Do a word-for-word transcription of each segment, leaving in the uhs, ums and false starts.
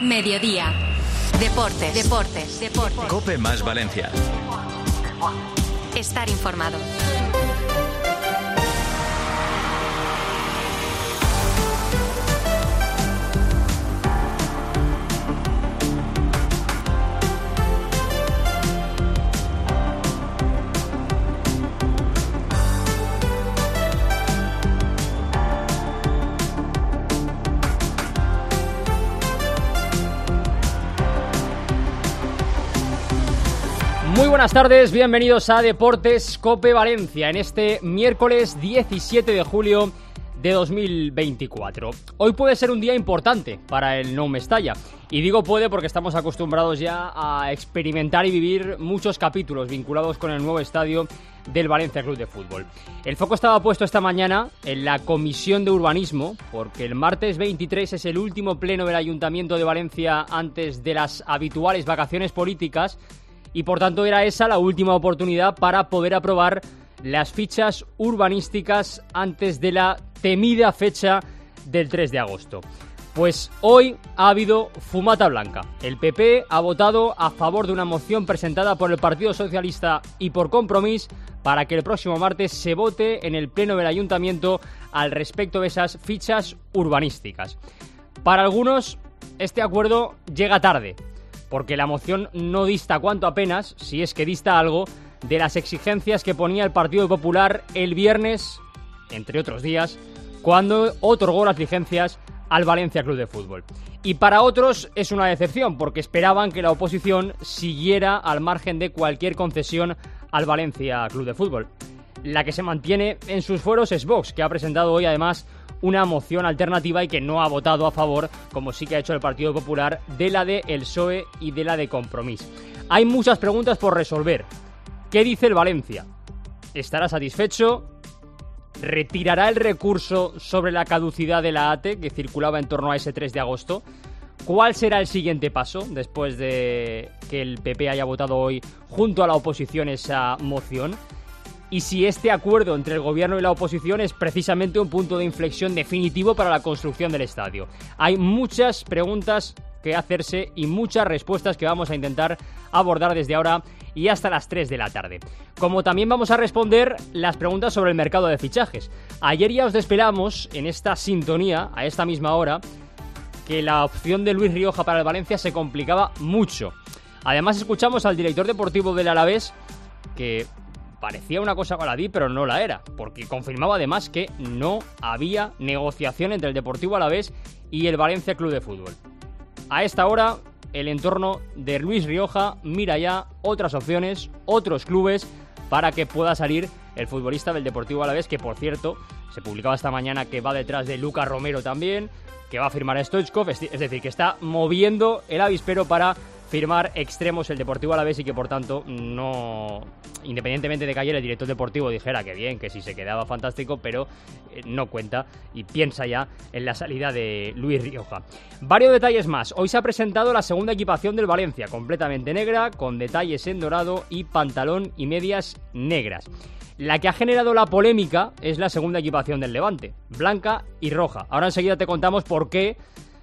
Mediodía. Deportes. Deportes. Deportes. COPE más Valencia. Estar informado. Muy buenas tardes, bienvenidos a Deportes COPE Valencia en este miércoles diecisiete de julio de dos mil veinticuatro. Hoy puede ser un día importante para el Nou Mestalla, y digo puede porque estamos acostumbrados ya a experimentar y vivir muchos capítulos vinculados con el nuevo estadio del Valencia Club de Fútbol. El foco estaba puesto esta mañana en la Comisión de Urbanismo, porque el martes veintitrés es el último pleno del Ayuntamiento de Valencia antes de las habituales vacaciones políticas, y por tanto era esa la última oportunidad para poder aprobar las fichas urbanísticas antes de la temida fecha del tres de agosto. Pues hoy ha habido fumata blanca. El P P ha votado a favor de una moción presentada por el Partido Socialista y por Compromís para que el próximo martes se vote en el pleno del Ayuntamiento al respecto de esas fichas urbanísticas. Para algunos, este acuerdo llega tarde, porque la moción no dista cuanto apenas, si es que dista algo, de las exigencias que ponía el Partido Popular el viernes, entre otros días, cuando otorgó las licencias al Valencia Club de Fútbol. Y para otros es una decepción, porque esperaban que la oposición siguiera al margen de cualquier concesión al Valencia Club de Fútbol. La que se mantiene en sus fueros es Vox, que ha presentado hoy además una moción alternativa y que no ha votado a favor, como sí que ha hecho el Partido Popular, de la de el P S O E y de la de Compromís. Hay muchas preguntas por resolver. ¿Qué dice el Valencia? ¿Estará satisfecho? ¿Retirará el recurso sobre la caducidad de la A T E que circulaba en torno a ese tres de agosto? ¿Cuál será el siguiente paso después de que el P P haya votado hoy junto a la oposición esa moción? Y si este acuerdo entre el gobierno y la oposición es precisamente un punto de inflexión definitivo para la construcción del estadio. Hay muchas preguntas que hacerse y muchas respuestas que vamos a intentar abordar desde ahora y hasta las tres de la tarde. Como también vamos a responder las preguntas sobre el mercado de fichajes. Ayer ya os desvelamos en esta sintonía, a esta misma hora, que la opción de Luis Rioja para el Valencia se complicaba mucho. Además escuchamos al director deportivo del Alavés, que parecía una cosa baladí, pero no la era, porque confirmaba además que no había negociación entre el Deportivo Alavés y el Valencia Club de Fútbol. A esta hora, el entorno de Luis Rioja mira ya otras opciones, otros clubes, para que pueda salir el futbolista del Deportivo Alavés, que por cierto, se publicaba esta mañana que va detrás de Lucas Romero también, que va a firmar a Stoichkov, es decir, que está moviendo el avispero para firmar extremos el Deportivo Alavés y que por tanto no, independientemente de que ayer el director deportivo dijera que bien, que si se quedaba fantástico, pero eh, no cuenta y piensa ya en la salida de Luis Rioja. Varios detalles más. Hoy se ha presentado la segunda equipación del Valencia, completamente negra, con detalles en dorado y pantalón y medias negras. La que ha generado la polémica es la segunda equipación del Levante, blanca y roja. Ahora enseguida te contamos por qué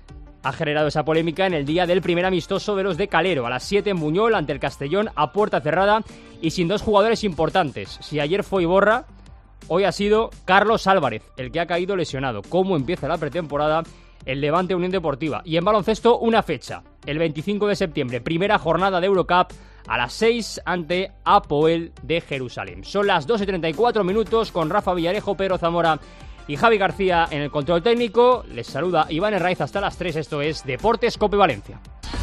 ha generado esa polémica en el día del primer amistoso de los de Calero, a las siete en Buñol, ante el Castellón, a puerta cerrada y sin dos jugadores importantes. Si ayer fue Iborra, hoy ha sido Carlos Álvarez, el que ha caído lesionado. ¿Cómo empieza la pretemporada el Levante Unión Deportiva? Y en baloncesto, una fecha, el veinticinco de septiembre, primera jornada de Eurocup, a las seis ante Apoel de Jerusalén. Son las dos y treinta y cuatro minutos, con Rafa Villarejo, Pedro Zamora y Javi García en el control técnico. Les saluda Iván Herraiz hasta las tres. Esto es Deportes COPE Valencia.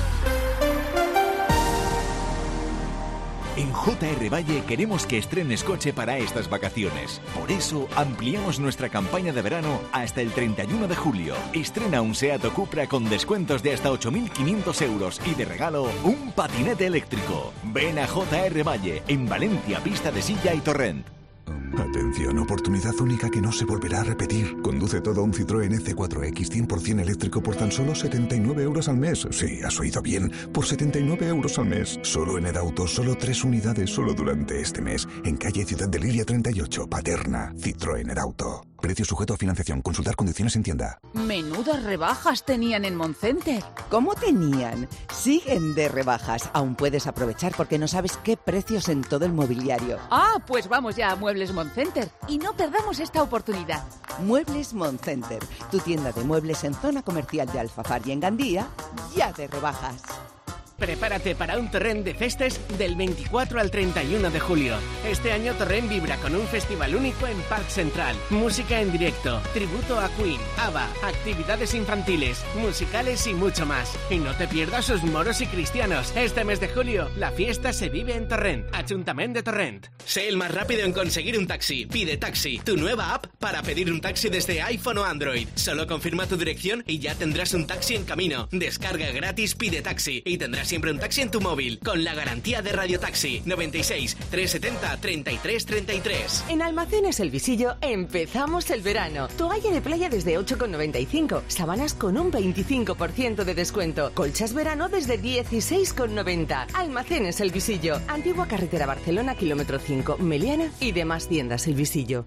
En J R Valle queremos que estrenes coche para estas vacaciones. Por eso ampliamos nuestra campaña de verano hasta el treinta y uno de julio. Estrena un Seat Cupra con descuentos de hasta ocho mil quinientos euros y de regalo un patinete eléctrico. Ven a J R Valle, en Valencia, Pista de Silla y Torrent. Atención, oportunidad única que no se volverá a repetir. Conduce todo un Citroën C cuatro X cien por ciento eléctrico por tan solo setenta y nueve euros al mes. Sí, has oído bien, por setenta y nueve euros al mes. Solo en Edauto, solo tres unidades, solo durante este mes. En calle Ciudad de Liria treinta y ocho, Paterna. Citroën Edauto. Precio sujeto a financiación. Consultar condiciones en tienda. Menudas rebajas tenían en Moncenter. ¿Cómo tenían? Siguen de rebajas. Aún puedes aprovechar porque no sabes qué precios en todo el mobiliario. Ah, pues vamos ya a Muebles Moncenter y no perdamos esta oportunidad. Muebles Moncenter, tu tienda de muebles en zona comercial de Alfafar y en Gandía, ya de rebajas. Prepárate para un Torrent de festes del veinticuatro al treinta y uno de julio. Este año Torrent vibra con un festival único en Park Central. Música en directo, tributo a Queen, ABBA, actividades infantiles, musicales y mucho más. Y no te pierdas sus moros y cristianos. Este mes de julio, la fiesta se vive en Torrent. Ayuntamiento de Torrent. Sé el más rápido en conseguir un taxi. Pide Taxi, tu nueva app para pedir un taxi desde iPhone o Android. Solo confirma tu dirección y ya tendrás un taxi en camino. Descarga gratis Pide Taxi y tendrás siempre un taxi en tu móvil, con la garantía de Radio Taxi. Noventa y seis, trescientos setenta, treinta y tres treinta y tres. En Almacenes El Visillo empezamos el verano. Toalla de playa desde ocho con noventa y cinco, sábanas con un veinticinco por ciento de descuento, colchas verano desde dieciséis con noventa. Almacenes El Visillo, antigua carretera Barcelona, kilómetro cinco, Meliana y demás tiendas El Visillo.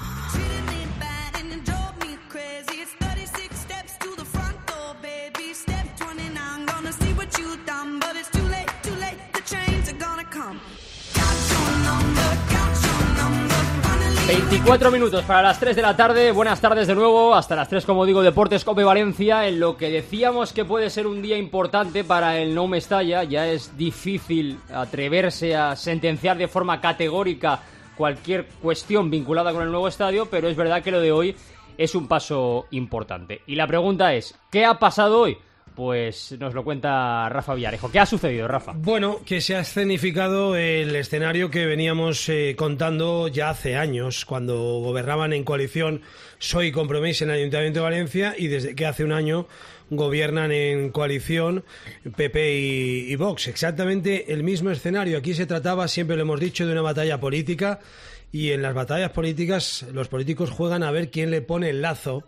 veinticuatro minutos para las tres de la tarde. Buenas tardes de nuevo, hasta las tres, como digo, Deportes Cope Valencia. En lo que decíamos que puede ser un día importante para el Nou Mestalla, ya es difícil atreverse a sentenciar de forma categórica cualquier cuestión vinculada con el nuevo estadio, pero es verdad que lo de hoy es un paso importante. Y la pregunta es, ¿qué ha pasado hoy? Pues nos lo cuenta Rafa Villarejo. ¿Qué ha sucedido, Rafa? Bueno, que se ha escenificado el escenario que veníamos eh, contando ya hace años, cuando gobernaban en coalición P S O E y Compromís en el Ayuntamiento de Valencia, y desde que hace un año gobiernan en coalición P P y, y Vox. Exactamente el mismo escenario. Aquí se trataba, siempre lo hemos dicho, de una batalla política, y en las batallas políticas los políticos juegan a ver quién le pone el lazo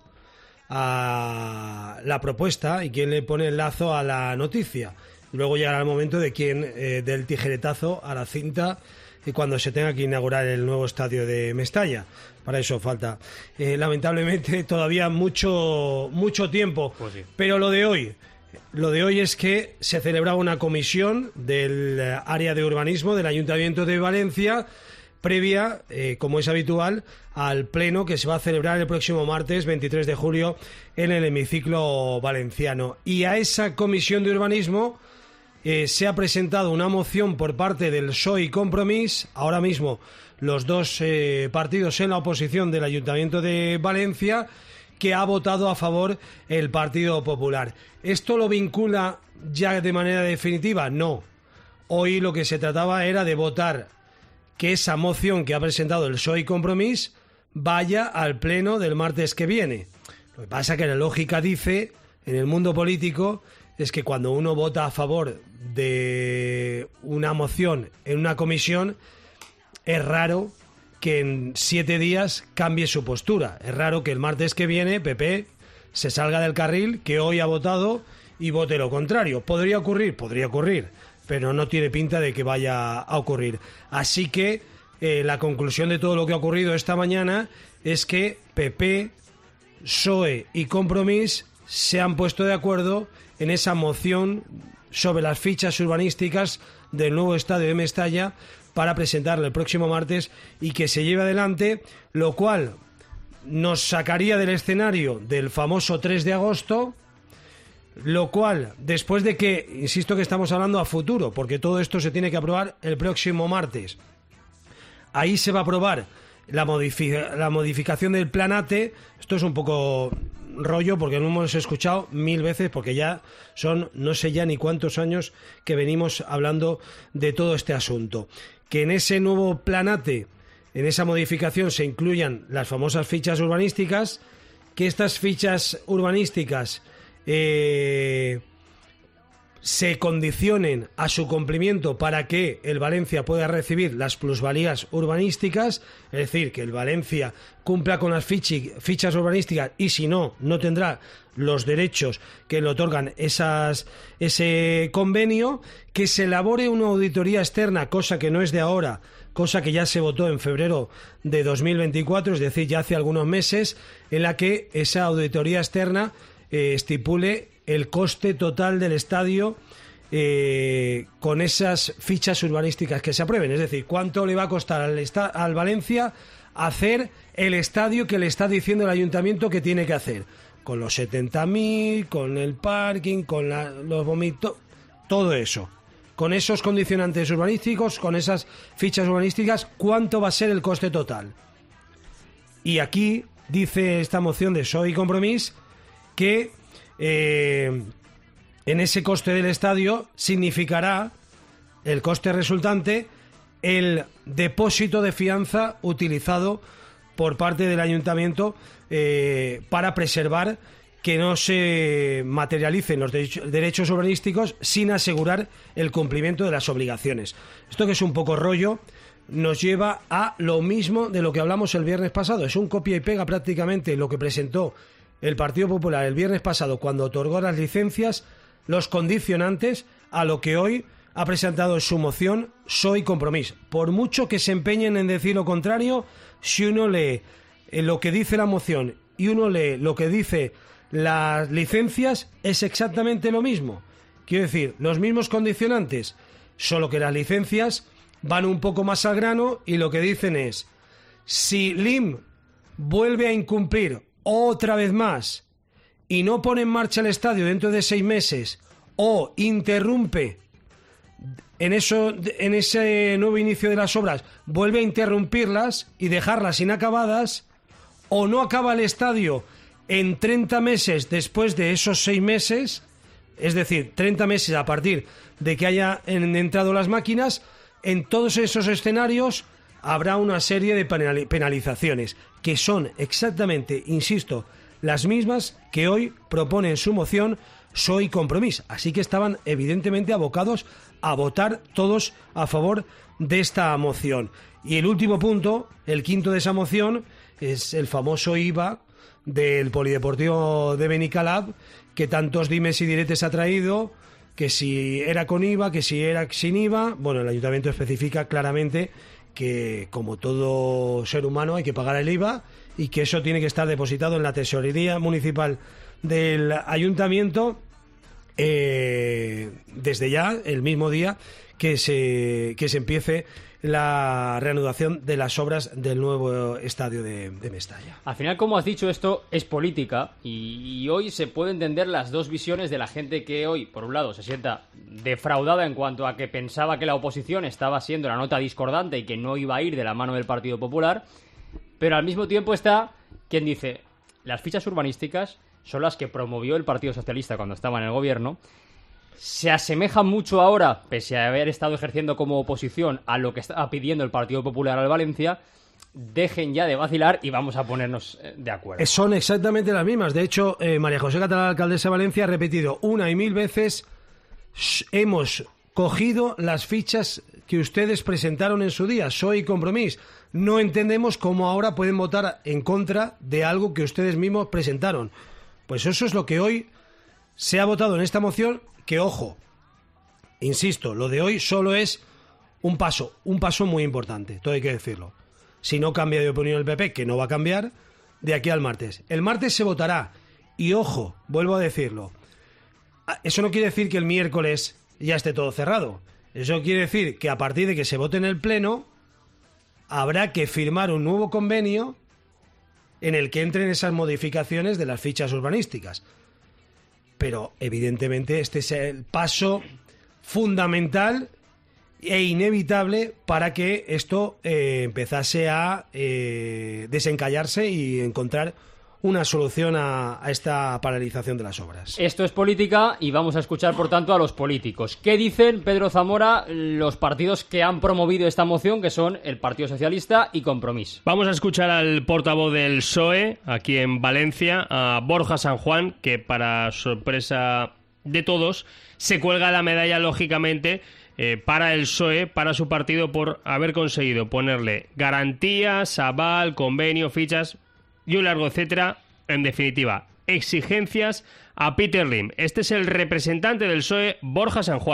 a la propuesta y quién le pone el lazo a la noticia. Luego llegará el momento de quién eh, del tijeretazo a la cinta y cuando se tenga que inaugurar el nuevo estadio de Mestalla. Para eso falta, eh, lamentablemente, todavía mucho mucho tiempo. Pues sí. Pero lo de hoy, lo de hoy es que se celebraba una comisión del área de urbanismo del Ayuntamiento de Valencia, previa, eh, como es habitual, al pleno que se va a celebrar el próximo martes veintitrés de julio en el hemiciclo valenciano. Y a esa comisión de urbanismo eh, se ha presentado una moción por parte del P S O E y Compromís, ahora mismo los dos eh, partidos en la oposición del Ayuntamiento de Valencia, que ha votado a favor el Partido Popular. ¿Esto lo vincula ya de manera definitiva? No. Hoy lo que se trataba era de votar que esa moción que ha presentado el P S O E y Compromís vaya al pleno del martes que viene. Lo que pasa es que la lógica dice, en el mundo político, es que cuando uno vota a favor de una moción en una comisión, es raro que en siete días cambie su postura. Es raro que el martes que viene P P se salga del carril que hoy ha votado y vote lo contrario. ¿Podría ocurrir? Podría ocurrir, pero no tiene pinta de que vaya a ocurrir. Así que eh, la conclusión de todo lo que ha ocurrido esta mañana es que P P, P S O E y Compromís se han puesto de acuerdo en esa moción sobre las fichas urbanísticas del nuevo estadio de Mestalla para presentarla el próximo martes y que se lleve adelante, lo cual nos sacaría del escenario del famoso tres de agosto, lo cual, después de que, insisto que estamos hablando a futuro, porque todo esto se tiene que aprobar el próximo martes, ahí se va a aprobar la, modific- la modificación del plan A T E. Esto es un poco rollo porque lo hemos escuchado mil veces, porque ya son no sé ya ni cuántos años que venimos hablando de todo este asunto. Que en ese nuevo plan A T E, en esa modificación, se incluyan las famosas fichas urbanísticas, que estas fichas urbanísticas eh, se condicionen a su cumplimiento para que el Valencia pueda recibir las plusvalías urbanísticas, es decir, que el Valencia cumpla con las fichi, fichas urbanísticas y si no, no tendrá los derechos que le otorgan esas, ese convenio, que se elabore una auditoría externa, cosa que no es de ahora, cosa que ya se votó en febrero de dos mil veinticuatro, es decir, ya hace algunos meses, en la que esa auditoría externa eh, estipule el coste total del estadio eh, con esas fichas urbanísticas que se aprueben. Es decir, cuánto le va a costar al, al Valencia hacer el estadio que le está diciendo el ayuntamiento que tiene que hacer. Con los setenta mil, con el parking, con la, los vomitos, todo eso. Con esos condicionantes urbanísticos, con esas fichas urbanísticas, ¿cuánto va a ser el coste total? Y aquí dice esta moción de P S O E y Compromís que eh, en ese coste del estadio significará el coste resultante el depósito de fianza utilizado por parte del ayuntamiento eh, para preservar que no se materialicen los derechos urbanísticos sin asegurar el cumplimiento de las obligaciones. Esto, que es un poco rollo, nos lleva a lo mismo de lo que hablamos el viernes pasado. Es un copia y pega prácticamente lo que presentó el Partido Popular el viernes pasado cuando otorgó las licencias, los condicionantes, a lo que hoy ha presentado en su moción P S O E y Compromís. Por mucho que se empeñen en decir lo contrario, si uno lee lo que dice la moción y uno lee lo que dice las licencias, es exactamente lo mismo. Quiero decir, los mismos condicionantes, solo que las licencias van un poco más al grano y lo que dicen es: si L I M vuelve a incumplir otra vez más y no pone en marcha el estadio dentro de seis meses o interrumpe en eso, en ese nuevo inicio de las obras, vuelve a interrumpirlas y dejarlas inacabadas, o no acaba el estadio en treinta meses después de esos seis meses, es decir, treinta meses a partir de que hayan entrado las máquinas, en todos esos escenarios habrá una serie de penalizaciones que son exactamente, insisto, las mismas que hoy propone en su moción P S O E y Compromís. Así que estaban evidentemente abocados a votar todos a favor de esta moción. Y el último punto, el quinto de esa moción, es el famoso I V A del Polideportivo de Benicalab, que tantos dimes y diretes ha traído, que si era con I V A, que si era sin I V A. Bueno, el ayuntamiento especifica claramente que, como todo ser humano, hay que pagar el I V A y que eso tiene que estar depositado en la tesorería municipal del ayuntamiento eh, desde ya, el mismo día que se, que se empiece la reanudación de las obras del nuevo estadio de, de Mestalla. Al final, como has dicho, esto es política y, y hoy se puede entender las dos visiones de la gente que hoy, por un lado, se sienta defraudada en cuanto a que pensaba que la oposición estaba siendo la nota discordante y que no iba a ir de la mano del Partido Popular, pero al mismo tiempo está quien dice: las fichas urbanísticas son las que promovió el Partido Socialista cuando estaba en el gobierno, se asemejan mucho ahora, pese a haber estado ejerciendo como oposición, a lo que estaba pidiendo el Partido Popular al Valencia. Dejen ya de vacilar y vamos a ponernos de acuerdo. Son exactamente las mismas. De hecho, eh, María José Catalán, alcaldesa de Valencia, ha repetido una y mil veces: hemos cogido las fichas que ustedes presentaron en su día, P S O E y Compromís. No entendemos cómo ahora pueden votar en contra de algo que ustedes mismos presentaron. Pues eso es lo que hoy se ha votado en esta moción, que, ojo, insisto, lo de hoy solo es un paso, un paso muy importante, todo hay que decirlo. Si no cambia de opinión el P P, que no va a cambiar, de aquí al martes. El martes se votará, y ojo, vuelvo a decirlo, eso no quiere decir que el miércoles ya esté todo cerrado. Eso quiere decir que a partir de que se vote en el Pleno, habrá que firmar un nuevo convenio en el que entren esas modificaciones de las fichas urbanísticas. Pero, evidentemente, este es el paso fundamental e inevitable para que esto eh, empezase a eh, desencallarse y encontrar una solución a, a esta paralización de las obras. Esto es política y vamos a escuchar, por tanto, a los políticos. ¿Qué dicen, Pedro Zamora, los partidos que han promovido esta moción, que son el Partido Socialista y Compromís? Vamos a escuchar al portavoz del P S O E, aquí en Valencia, a Borja San Juan, que, para sorpresa de todos, se cuelga la medalla, lógicamente, eh, para el P S O E, para su partido, por haber conseguido ponerle garantías, aval, convenio, fichas y un largo etcétera, en definitiva, exigencias a Peter Lim. Este es el representante del P S O E, Borja San Juan.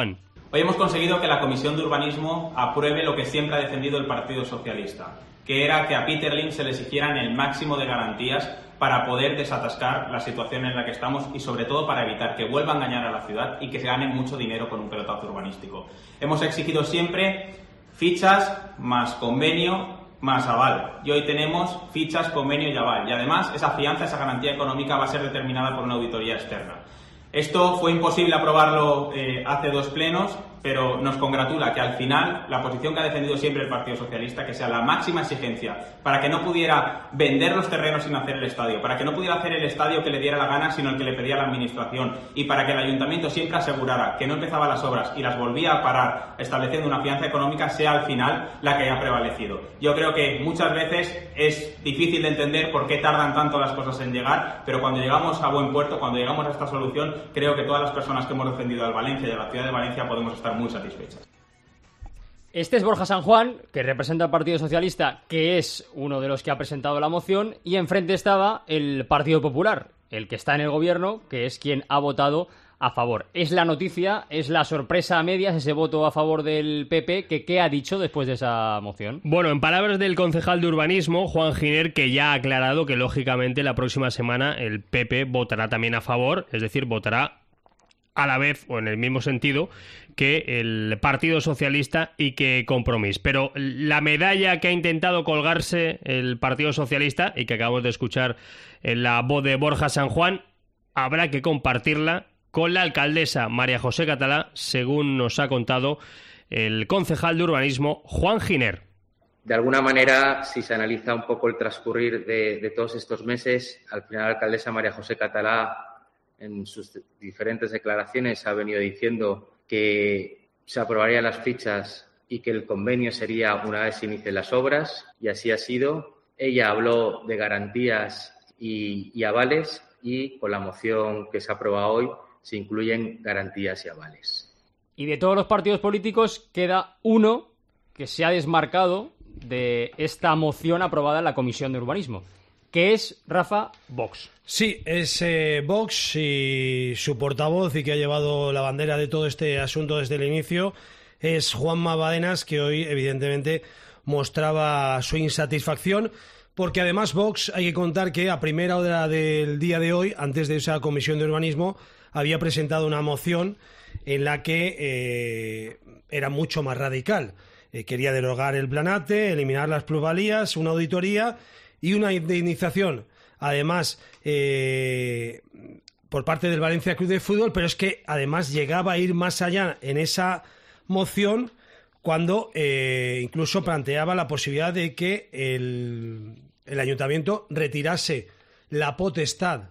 Hoy hemos conseguido que la Comisión de Urbanismo apruebe lo que siempre ha defendido el Partido Socialista, que era que a Peter Lim se le exigieran el máximo de garantías para poder desatascar la situación en la que estamos y sobre todo para evitar que vuelva a engañar a la ciudad y que se gane mucho dinero con un pelotazo urbanístico. Hemos exigido siempre fichas más convenio más aval. Y hoy tenemos fichas, convenio y aval. Y además esa fianza, esa garantía económica va a ser determinada por una auditoría externa. Esto fue imposible aprobarlo eh, hace dos plenos, pero nos congratula que al final la posición que ha defendido siempre el Partido Socialista, que sea la máxima exigencia para que no pudiera vender los terrenos sin hacer el estadio, para que no pudiera hacer el estadio que le diera la gana sino el que le pedía la Administración, y para que el Ayuntamiento siempre asegurara que no empezaba las obras y las volvía a parar estableciendo una fianza económica, sea al final la que haya prevalecido. Yo creo que muchas veces es difícil de entender por qué tardan tanto las cosas en llegar, pero cuando llegamos a buen puerto, cuando llegamos a esta solución, creo que todas las personas que hemos defendido al Valencia y a la ciudad de Valencia podemos estar muy satisfechas. Este es Borja San Juan, que representa al Partido Socialista, que es uno de los que ha presentado la moción, y enfrente estaba el Partido Popular, el que está en el gobierno, que es quien ha votado a favor. Es la noticia, es la sorpresa a medias, ese voto a favor del P P, que ¿qué ha dicho después de esa moción? Bueno, en palabras del concejal de Urbanismo, Juan Giner, que ya ha aclarado que lógicamente la próxima semana el P P votará también a favor, es decir, votará a la vez o en el mismo sentido que el Partido Socialista y que Compromís. Pero la medalla que ha intentado colgarse el Partido Socialista y que acabamos de escuchar en la voz de Borja San Juan, habrá que compartirla con la alcaldesa María José Catalá, según nos ha contado el concejal de Urbanismo, Juan Giner. De alguna manera, si se analiza un poco el transcurrir de, de todos estos meses, al final la alcaldesa María José Catalá, en sus diferentes declaraciones, ha venido diciendo que se aprobarían las fichas y que el convenio sería una vez se inicien las obras, y así ha sido. Ella habló de garantías y, y avales, y con la moción que se aprueba hoy se incluyen garantías y avales. Y de todos los partidos políticos queda uno que se ha desmarcado de esta moción aprobada en la Comisión de Urbanismo, que es, Rafa, Vox. Sí, es eh, Vox y su portavoz, y que ha llevado la bandera de todo este asunto desde el inicio, es Juanma Badenas, que hoy evidentemente mostraba su insatisfacción, porque además Vox, hay que contar que a primera hora del día de hoy, antes de esa Comisión de Urbanismo, había presentado una moción en la que eh, era mucho más radical. Eh, quería derogar el planate, eliminar las plusvalías, una auditoría y una indemnización, además, eh, por parte del Valencia Club de Fútbol, pero es que además llegaba a ir más allá en esa moción cuando eh, incluso planteaba la posibilidad de que el, el ayuntamiento retirase la potestad,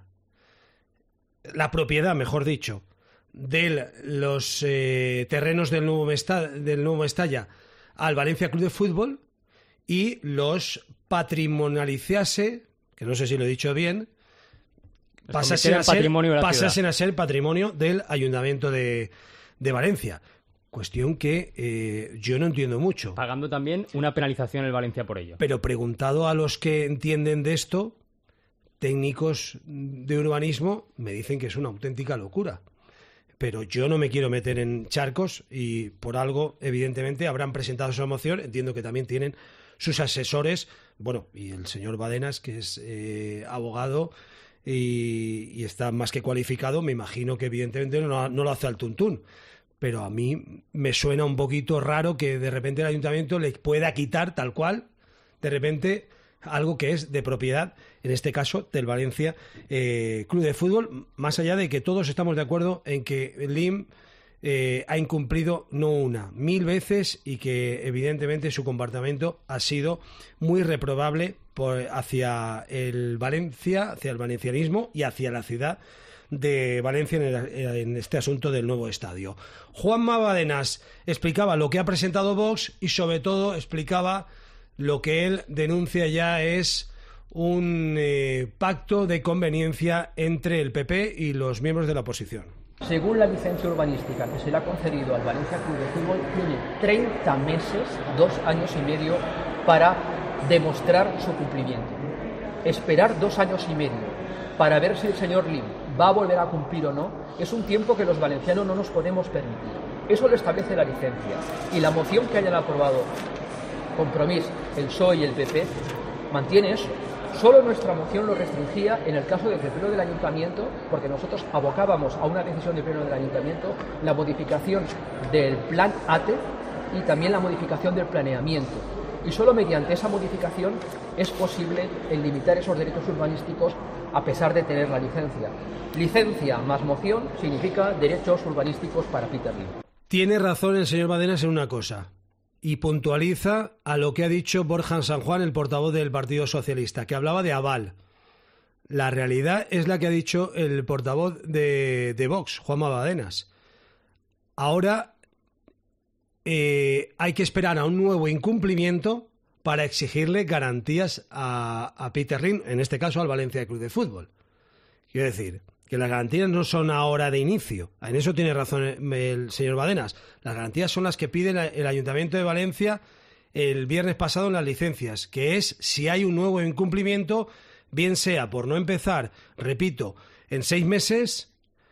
la propiedad, mejor dicho, de los eh, terrenos del nuevo, Mestalla, del nuevo Mestalla al Valencia Club de Fútbol y los patrimonializase, que no sé si lo he dicho bien, pasasen a, ser, pasasen a ser patrimonio del Ayuntamiento de, de Valencia. Cuestión que eh, yo no entiendo mucho. Pagando también una penalización el Valencia por ello. Pero preguntado a los que entienden de esto, técnicos de urbanismo me dicen que es una auténtica locura. Pero yo no me quiero meter en charcos y por algo, evidentemente, habrán presentado esa moción. Entiendo que también tienen sus asesores, bueno, y el señor Badenas, que es eh, abogado y, y está más que cualificado, me imagino que evidentemente no, no lo hace al tuntún. Pero a mí me suena un poquito raro que de repente el ayuntamiento le pueda quitar tal cual, de repente, algo que es de propiedad, en este caso, del Valencia eh, Club de Fútbol, más allá de que todos estamos de acuerdo en que Lim eh, ha incumplido no una, mil veces, y que evidentemente su comportamiento ha sido muy reprobable por, hacia el Valencia, hacia el valencianismo y hacia la ciudad de Valencia en, el, en este asunto del nuevo estadio. Juanma Badenas explicaba lo que ha presentado Vox y sobre todo explicaba lo que él denuncia ya es un eh, pacto de conveniencia entre el P P y los miembros de la oposición. Según la licencia urbanística que se le ha concedido al Valencia Club de Fútbol, tiene treinta meses, dos años y medio, para demostrar su cumplimiento. Esperar dos años y medio para ver si el señor Lim va a volver a cumplir o no, es un tiempo que los valencianos no nos podemos permitir. Eso lo establece la licencia. Y la moción que hayan aprobado Compromís, el P S O E y el P P mantiene eso. Solo nuestra moción lo restringía en el caso del pleno del ayuntamiento, porque nosotros abocábamos a una decisión del pleno del ayuntamiento la modificación del plan A T E y también la modificación del planeamiento. Y solo mediante esa modificación es posible el limitar esos derechos urbanísticos a pesar de tener la licencia. Licencia más moción significa derechos urbanísticos para Peter Lim. Tiene razón el señor Badenas en una cosa, y puntualiza a lo que ha dicho Borja San Juan, el portavoz del Partido Socialista, que hablaba de aval. La realidad es la que ha dicho el portavoz de, de Vox, Juanma Badenas. Ahora eh, hay que esperar a un nuevo incumplimiento para exigirle garantías a, a Peter Lim, en este caso al Valencia Club de Fútbol. Quiero decir que las garantías no son ahora de inicio. En eso tiene razón el señor Badenas. Las garantías son las que pide el Ayuntamiento de Valencia el viernes pasado en las licencias, que es si hay un nuevo incumplimiento, bien sea por no empezar, repito, en seis meses,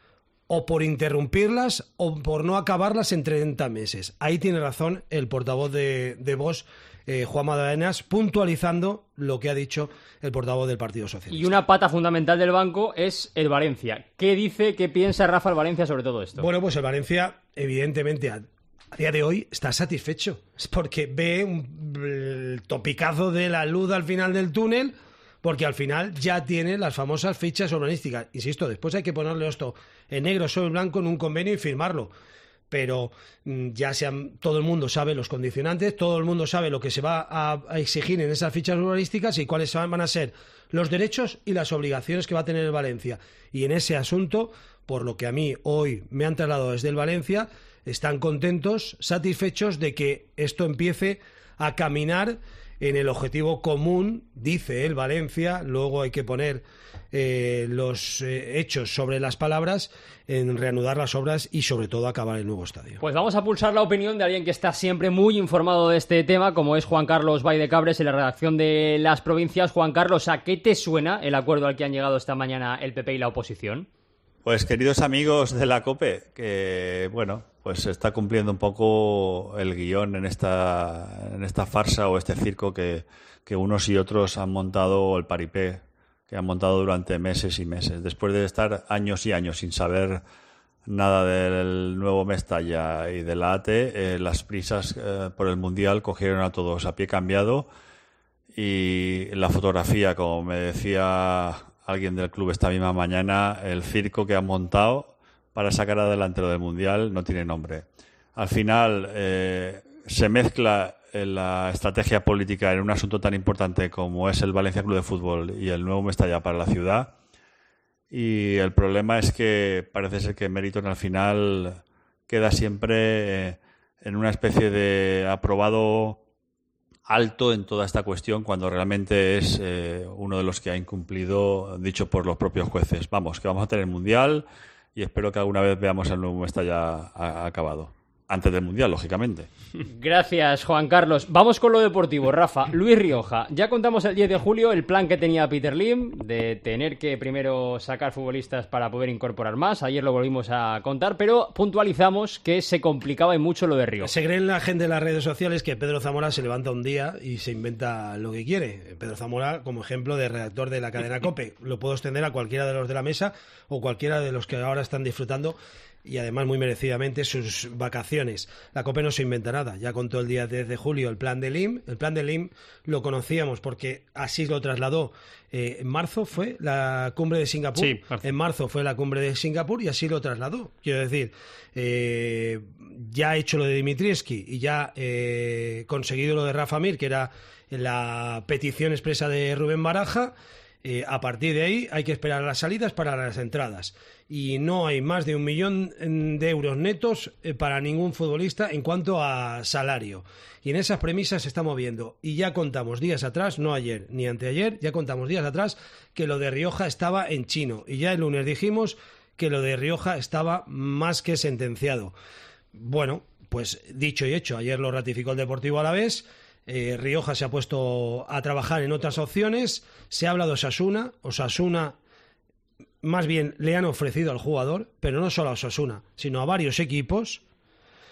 o por interrumpirlas, o por no acabarlas en treinta meses. Ahí tiene razón el portavoz de, de Vox, Eh, Juan Badenas, puntualizando lo que ha dicho el portavoz del Partido Socialista. Y una pata fundamental del banco es el Valencia. ¿Qué dice, qué piensa Rafa el Valencia sobre todo esto? Bueno, pues el Valencia, evidentemente, a, a día de hoy está satisfecho. Es porque ve un, el topicazo de la luz al final del túnel, porque al final ya tiene las famosas fichas urbanísticas. Insisto, después hay que ponerle esto en negro sobre blanco en un convenio y firmarlo. Pero ya sean, todo el mundo sabe los condicionantes, todo el mundo sabe lo que se va a, a exigir en esas fichas urbanísticas y cuáles van a ser los derechos y las obligaciones que va a tener el Valencia. Y en ese asunto, por lo que a mí hoy me han trasladado desde el Valencia, están contentos, satisfechos de que esto empiece a caminar en el objetivo común, dice el Valencia. Luego hay que poner eh, los eh, hechos sobre las palabras, en reanudar las obras y sobre todo acabar el nuevo estadio. Pues vamos a pulsar la opinión de alguien que está siempre muy informado de este tema, como es Juan Carlos Baidecabres en la redacción de Las Provincias. Juan Carlos, ¿a qué te suena el acuerdo al que han llegado esta mañana el P P y la oposición? Pues queridos amigos de la COPE, que bueno, pues se está cumpliendo un poco el guión en esta en esta farsa o este circo que, que unos y otros han montado, el paripé que han montado durante meses y meses. Después de estar años y años sin saber nada del nuevo Mestalla y de la A T E, eh, las prisas eh, por el Mundial cogieron a todos a pie cambiado y la fotografía, como me decía alguien del club esta misma mañana, el circo que han montado para sacar adelante lo del Mundial no tiene nombre. Al final eh, se mezcla la estrategia política en un asunto tan importante como es el Valencia Club de Fútbol y el nuevo Mestalla para la ciudad, y el problema es que parece ser que Meriton al final queda siempre en una especie de aprobado alto en toda esta cuestión, cuando realmente es eh, uno de los que ha incumplido, dicho por los propios jueces. Vamos, que vamos a tener Mundial y espero que alguna vez veamos el nuevo Mestalla acabado. Antes del Mundial, lógicamente. Gracias, Juan Carlos. Vamos con lo deportivo, Rafa. Luis Rioja, ya contamos el diez de julio el plan que tenía Peter Lim de tener que primero sacar futbolistas para poder incorporar más. Ayer lo volvimos a contar, pero puntualizamos que se complicaba y mucho lo de Rioja. Se cree en la gente de las redes sociales que Pedro Zamora se levanta un día y se inventa lo que quiere. Pedro Zamora, como ejemplo de redactor de la cadena COPE. Lo puedo extender a cualquiera de los de la mesa o cualquiera de los que ahora están disfrutando, y además muy merecidamente, sus vacaciones. La COPE no se inventa nada. Ya contó el día diez de julio el plan de Lim. El plan de Lim lo conocíamos porque así lo trasladó. Eh, en marzo fue la cumbre de Singapur. Sí, marzo. En marzo fue la cumbre de Singapur y así lo trasladó. Quiero decir, eh, ya ha hecho lo de Dimitrievski y ya eh, conseguido lo de Rafa Mir, que era la petición expresa de Rubén Baraja. Eh, a partir de ahí hay que esperar las salidas para las entradas. Y no hay más de un millón de euros netos eh, para ningún futbolista en cuanto a salario. Y en esas premisas se está moviendo. Y ya contamos días atrás, no ayer ni anteayer, ya contamos días atrás que lo de Rioja estaba en chino. Y ya el lunes dijimos que lo de Rioja estaba más que sentenciado. Bueno, pues dicho y hecho, ayer lo ratificó el Deportivo Alavés. Eh, Rioja se ha puesto a trabajar en otras opciones. Se habla de Osasuna. Osasuna, más bien, le han ofrecido al jugador, pero no solo a Osasuna, sino a varios equipos.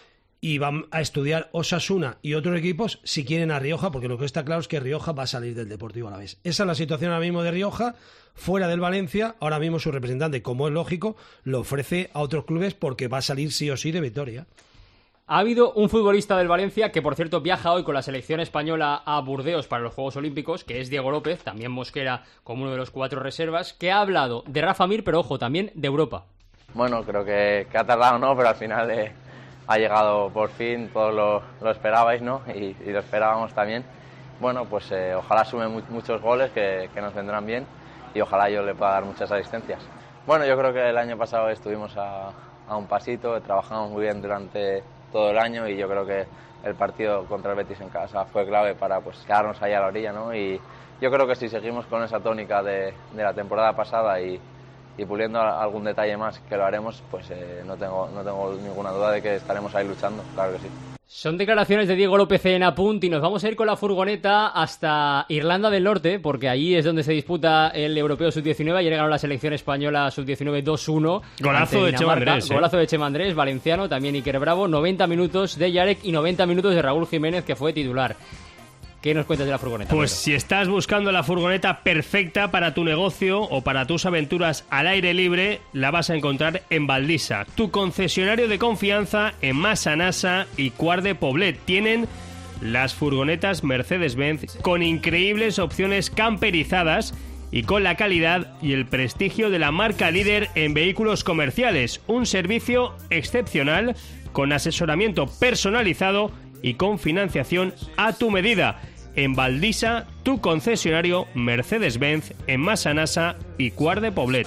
y van a estudiar Osasuna y otros equipos si quieren a Rioja, porque lo que está claro es que Rioja va a salir del Deportivo Alavés. Esa es la situación ahora mismo de Rioja, fuera del Valencia. Ahora mismo su representante, como es lógico, lo ofrece a otros clubes porque va a salir sí o sí de Vitoria. Ha habido un futbolista del Valencia que, por cierto, viaja hoy con la selección española a Burdeos para los Juegos Olímpicos, que es Diego López, también Mosquera como uno de los cuatro reservas, que ha hablado de Rafa Mir, pero ojo, también de Europa. Bueno, creo que, que ha tardado, ¿no? Pero al final eh, ha llegado por fin, todos lo, lo esperabais, ¿no? Y, y lo esperábamos también. Bueno, pues eh, ojalá sume mu- muchos goles que, que nos vendrán bien y ojalá yo le pueda dar muchas asistencias. Bueno, yo creo que el año pasado estuvimos a, a un pasito, trabajamos muy bien durante todo el año y yo creo que el partido contra el Betis en casa fue clave para pues quedarnos ahí a la orilla, ¿no? Y yo creo que si seguimos con esa tónica de, de la temporada pasada y, y puliendo algún detalle más, que lo haremos, pues eh, no tengo no tengo ninguna duda de que estaremos ahí luchando, claro que sí. Son declaraciones de Diego López en Apunt y nos vamos a ir con la furgoneta hasta Irlanda del Norte, porque allí es donde se disputa el Europeo sub diecinueve. Ayer ganó la selección española sub diecinueve dos uno. Golazo de Chema Andrés. ¿eh? Golazo de Chema Andrés, valenciano, también Iker Bravo. noventa minutos de Yarek y noventa minutos de Raúl Jiménez, que fue titular. ¿Qué nos cuentas de la furgoneta? Pues Pedro? Si estás buscando la furgoneta perfecta para tu negocio o para tus aventuras al aire libre, la vas a encontrar en Valdisa, tu concesionario de confianza en Massanassa y Quart de Poblet. Tienen las furgonetas Mercedes-Benz con increíbles opciones camperizadas y con la calidad y el prestigio de la marca líder en vehículos comerciales. Un servicio excepcional con asesoramiento personalizado y con financiación a tu medida. En Valdisa, tu concesionario Mercedes-Benz en Massanassa y Quart de Poblet.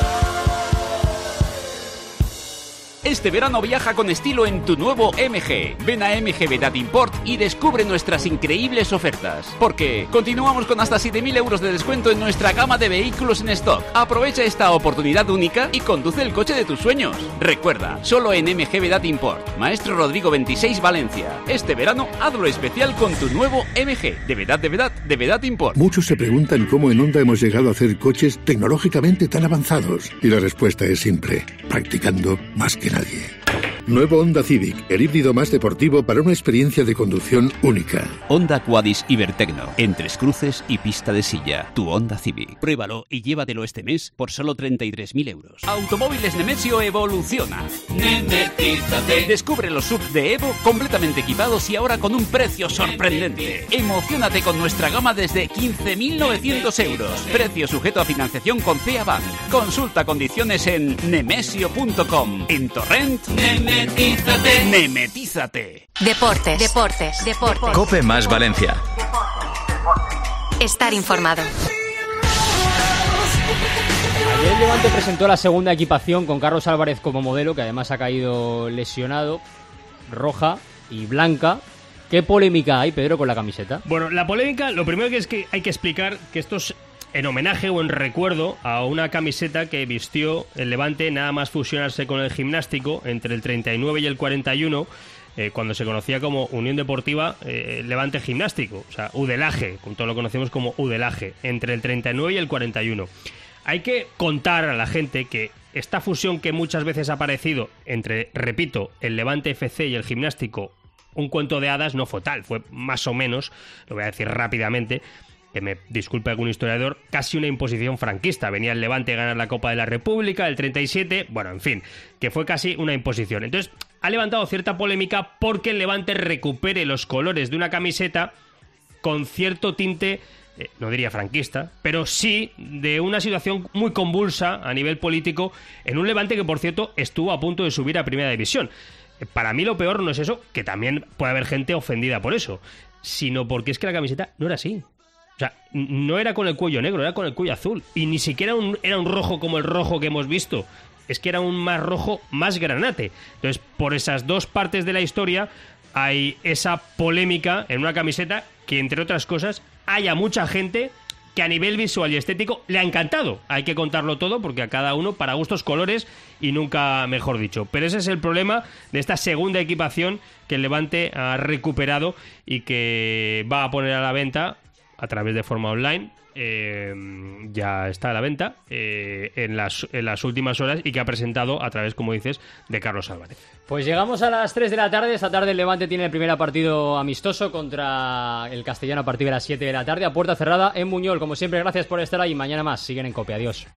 Este verano viaja con estilo en tu nuevo M G. Ven a M G Vedat Import y descubre nuestras increíbles ofertas. Porque continuamos con hasta siete mil euros de descuento en nuestra gama de vehículos en stock. Aprovecha esta oportunidad única y conduce el coche de tus sueños. Recuerda, solo en M G Vedat Import. Maestro Rodrigo veintiséis, Valencia. Este verano hazlo especial con tu nuevo M G. De Vedat, de Vedat, de Vedat Import. Muchos se preguntan cómo en Honda hemos llegado a hacer coches tecnológicamente tan avanzados. Y la respuesta es simple: practicando más que nadie. Nuevo Honda Civic, el híbrido más deportivo para una experiencia de conducción única. Honda Quadis Ibertecno, en Tres Cruces y pista de silla. Tu Honda Civic. Pruébalo y llévatelo este mes por solo treinta y tres mil euros. Automóviles Nemesio evoluciona. Nemetízate. Descubre los sub de Evo completamente equipados y ahora con un precio sorprendente. Emocionate con nuestra gama desde quince mil novecientos euros. Precio sujeto a financiación con C E A Bank. Consulta condiciones en nemesio punto com. En Torrent, Nemetízate. Nemetízate. Deportes, deportes, deportes. Cope más Valencia. Estar informado. Ayer el Levante presentó la segunda equipación con Carlos Álvarez como modelo, que además ha caído lesionado, roja y blanca. ¿Qué polémica hay, Pedro, con la camiseta? Bueno, la polémica, lo primero que es que hay que explicar que esto es en homenaje o en recuerdo a una camiseta que vistió el Levante nada más fusionarse con el Gimnástico entre el treinta y nueve y el cuarenta y uno, eh, cuando se conocía como Unión Deportiva eh, Levante Gimnástico, o sea, Udelaje, con todo lo conocemos como Udelaje, entre el treinta y nueve y el cuarenta y uno. Hay que contar a la gente que esta fusión que muchas veces ha aparecido entre, repito, el Levante F C y el Gimnástico, un cuento de hadas, no fue tal, fue más o menos, lo voy a decir rápidamente, que me disculpe algún historiador, casi una imposición franquista. Venía el Levante a ganar la Copa de la República, el treinta y siete, bueno, en fin, que fue casi una imposición. Entonces, ha levantado cierta polémica porque el Levante recupere los colores de una camiseta con cierto tinte, eh, no diría franquista, pero sí de una situación muy convulsa a nivel político en un Levante que, por cierto, estuvo a punto de subir a Primera División. Eh, para mí lo peor no es eso, que también puede haber gente ofendida por eso, sino porque es que la camiseta no era así. O sea, no era con el cuello negro, era con el cuello azul. Y ni siquiera un, era un rojo como el rojo que hemos visto. Es que era un más rojo, más granate. Entonces, por esas dos partes de la historia, hay esa polémica en una camiseta que, entre otras cosas, haya mucha gente que a nivel visual y estético le ha encantado. Hay que contarlo todo porque a cada uno para gustos colores y nunca mejor dicho. Pero ese es el problema de esta segunda equipación que el Levante ha recuperado y que va a poner a la venta a través de forma online eh, ya está a la venta eh, en, las, en las últimas horas y que ha presentado a través, como dices, de Carlos Álvarez. Pues llegamos a las tres de la tarde. Esta tarde el Levante tiene el primer partido amistoso contra el Castellano a partir de las siete de la tarde, a puerta cerrada en Buñol. Como siempre, gracias por estar ahí. Mañana más. Siguen en COPE. Adiós.